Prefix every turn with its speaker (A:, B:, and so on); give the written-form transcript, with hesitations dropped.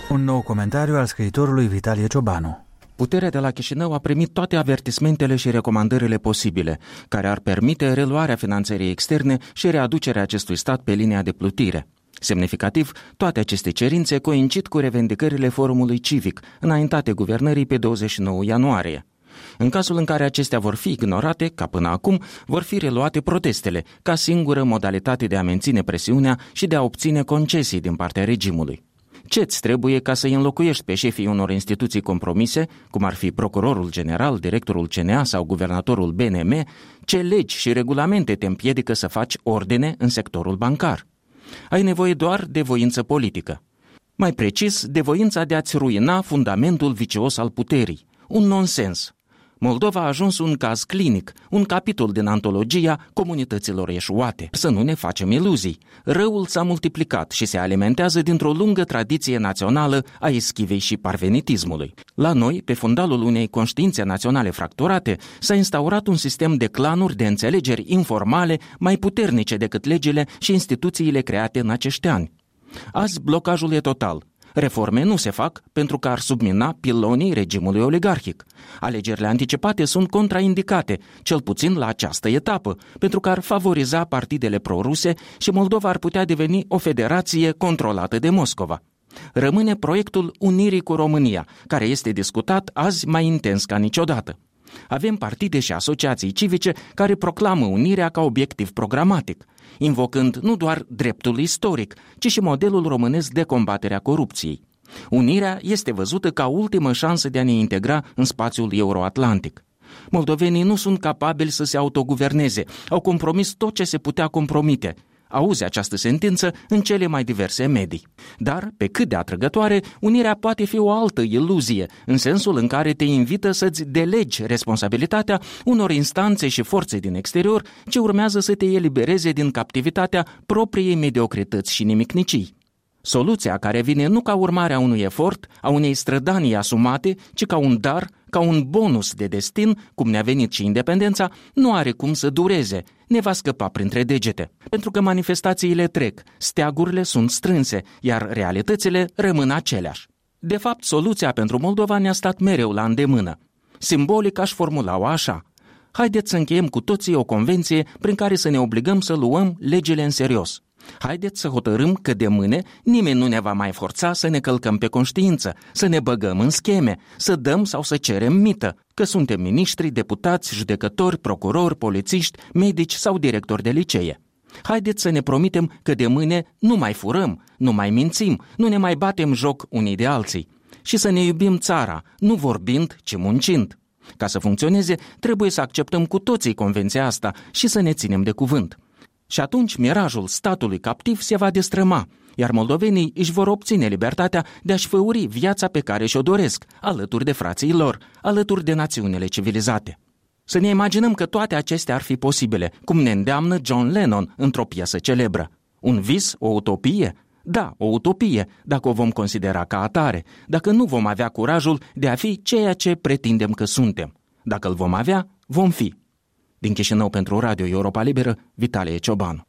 A: Un nou comentariu al scriitorului Vitalie Ciobanu.
B: Puterea de la Chișinău a primit toate avertismentele și recomandările posibile, care ar permite reluarea finanțării externe și readucerea acestui stat pe linia de plutire. Semnificativ, toate aceste cerințe coincid cu revendicările forumului civic, înaintate guvernării pe 29 ianuarie. În cazul în care acestea vor fi ignorate, ca până acum, vor fi reluate protestele, ca singură modalitate de a menține presiunea și de a obține concesii din partea regimului. Ce-ți trebuie ca să-i înlocuiești pe șefii unor instituții compromise, cum ar fi procurorul general, directorul CNA sau guvernatorul BNM, ce legi și regulamente te împiedică să faci ordine în sectorul bancar? Ai nevoie doar de voință politică. Mai precis, de voința de a-ți ruina fundamentul vicios al puterii. Un nonsens. Moldova a ajuns un caz clinic, un capitol din antologia comunităților eșuate. Să nu ne facem iluzii. Răul s-a multiplicat și se alimentează dintr-o lungă tradiție națională a eschivei și parvenitismului. La noi, pe fundalul unei conștiințe naționale fracturate, s-a instaurat un sistem de clanuri de înțelegeri informale mai puternice decât legile și instituțiile create în acești ani. Azi blocajul e total. Reforme nu se fac pentru că ar submina pilonii regimului oligarhic. Alegerile anticipate sunt contraindicate, cel puțin la această etapă, pentru că ar favoriza partidele pro-ruse și Moldova ar putea deveni o federație controlată de Moscova. Rămâne proiectul unirii cu România, care este discutat azi mai intens ca niciodată. Avem partide și asociații civice care proclamă unirea ca obiectiv programatic, invocând nu doar dreptul istoric, ci și modelul românesc de combatere a corupției. Unirea este văzută ca ultimă șansă de a ne integra în spațiul euroatlantic. Moldovenii nu sunt capabili să se autoguverneze, au compromis tot ce se putea compromite. Auzi această sentință în cele mai diverse medii. Dar, pe cât de atrăgătoare, unirea poate fi o altă iluzie, în sensul în care te invită să-ți delegi responsabilitatea unor instanțe și forțe din exterior ce urmează să te elibereze din captivitatea propriei mediocrități și nimicnicii. Soluția care vine nu ca urmare a unui efort, a unei strădanii asumate, ci ca un dar, ca un bonus de destin, cum ne-a venit și independența, nu are cum să dureze, ne va scăpa printre degete. Pentru că manifestațiile trec, steagurile sunt strânse, iar realitățile rămân aceleași. De fapt, soluția pentru Moldova ne-a stat mereu la îndemână. Simbolic aș formula-o așa: haideți să încheiem cu toții o convenție prin care să ne obligăm să luăm legile în serios. Haideți să hotărâm că de mâine nimeni nu ne va mai forța să ne călcăm pe conștiință, să ne băgăm în scheme, să dăm sau să cerem mită, că suntem miniștri, deputați, judecători, procurori, polițiști, medici sau directori de licee. Haideți să ne promitem că de mâine nu mai furăm, nu mai mințim, nu ne mai batem joc unii de alții și să ne iubim țara, nu vorbind, ci muncind. Ca să funcționeze, trebuie să acceptăm cu toții convenția asta și să ne ținem de cuvânt. Și atunci mirajul statului captiv se va destrăma, iar moldovenii își vor obține libertatea de a-și făuri viața pe care și-o doresc, alături de frații lor, alături de națiunile civilizate. Să ne imaginăm că toate acestea ar fi posibile, cum ne îndeamnă John Lennon într-o piesă celebră. Un vis, o utopie? Da, o utopie, dacă o vom considera ca atare, dacă nu vom avea curajul de a fi ceea ce pretindem că suntem. Dacă îl vom avea, vom fi. Din Chișinău pentru Radio Europa Liberă, Vitalie Ciobanu.